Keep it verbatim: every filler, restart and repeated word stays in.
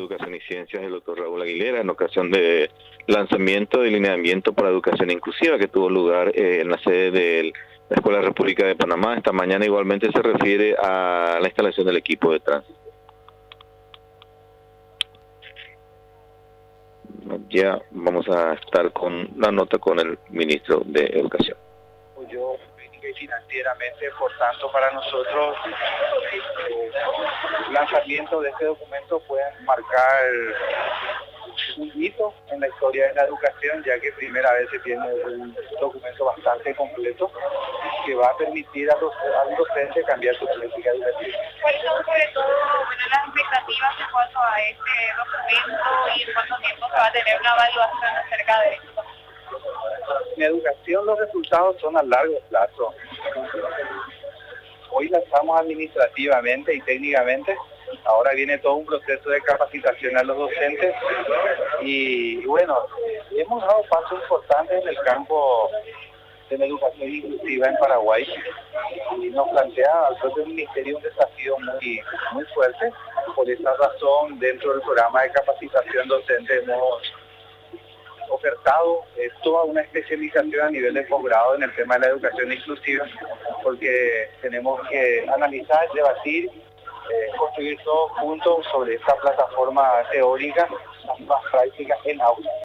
Educación y Ciencias, el doctor Raúl Aguilera, en ocasión de lanzamiento de lineamiento para educación inclusiva que tuvo lugar eh, en la sede de la Escuela República de Panamá. Esta mañana igualmente se refiere a la instalación del equipo de tránsito. Ya vamos a estar con la nota con el ministro de Educación. Yo y financieramente, por tanto, para nosotros el lanzamiento de este documento puede marcar un hito en la historia de la educación, ya que primera vez se tiene un documento bastante completo que va a permitir a los, al docente cambiar su política educativa. ¿Cuáles son sobre todo bueno, las expectativas en cuanto a este documento y en cuánto tiempo se va a tener una evaluación acerca de esto? En educación los resultados son a largo plazo. Hoy lanzamos administrativamente y técnicamente, ahora viene todo un proceso de capacitación a los docentes y bueno, hemos dado pasos importantes en el campo de la educación inclusiva en Paraguay y nos plantea al propio Ministerio un desafío muy, muy fuerte. Por esa razón, dentro del programa de capacitación docente hemos ofertado eh, toda una especialización a nivel de posgrado en el tema de la educación inclusiva, porque tenemos que analizar, debatir, eh, construir todos juntos sobre esta plataforma teórica, más práctica en aula.